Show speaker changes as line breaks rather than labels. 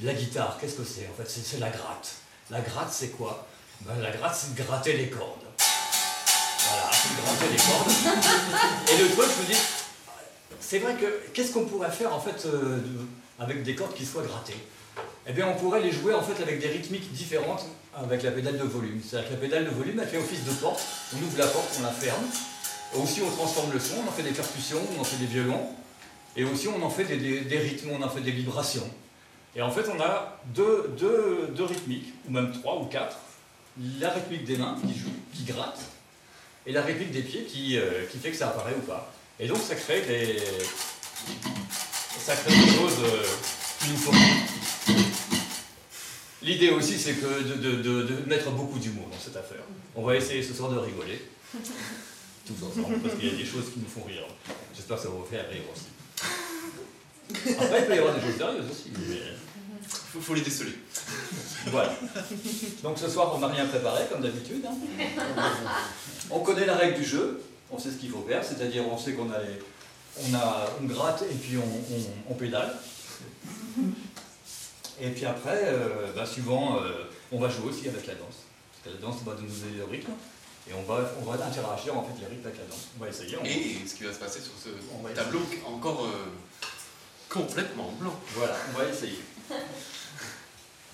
La guitare, qu'est-ce que c'est? En fait, c'est la gratte. La gratte, c'est quoi? Ben, la gratte, c'est de gratter les cordes. Voilà, c'est de gratter les cordes. Et le truc, je me dis, c'est vrai que, qu'est-ce qu'on pourrait faire, en fait, avec des cordes qui soient grattées? Eh bien, on pourrait les jouer, en fait, avec des rythmiques différentes avec la pédale de volume. C'est-à-dire que la pédale de volume, elle fait office de porte. On ouvre la porte, on la ferme. Aussi, on transforme le son, on en fait des percussions, on en fait des violons. Et aussi, on en fait des rythmes, on en fait des vibrations. Et en fait, on a deux rythmiques, ou même 3 ou 4. La rythmique des mains qui joue, qui gratte, et la rythmique des pieds qui fait que ça apparaît ou pas. Et donc, ça crée des choses qui nous font. L'idée aussi, c'est que de mettre beaucoup d'humour dans cette affaire. On va essayer ce soir de rigoler, tous ensemble, parce qu'il y a des choses qui nous font rire. J'espère que ça va vous faire rire aussi. Après, il peut y avoir des choses sérieuses aussi. Mais...
faut les déceler.
Voilà. Donc ce soir, on n'a rien préparé, comme d'habitude. Hein. On connaît la règle du jeu, on sait ce qu'il faut faire, c'est-à-dire on sait qu'on on gratte et puis on pédale. Et puis après, suivant, on va jouer aussi avec la danse. Parce que la danse va nous donner le rythme. Et on va interagir en fait les rythmes avec la danse. On va essayer.
Et ce qui va se passer sur ce tableau encore complètement blanc.
Voilà, on va essayer.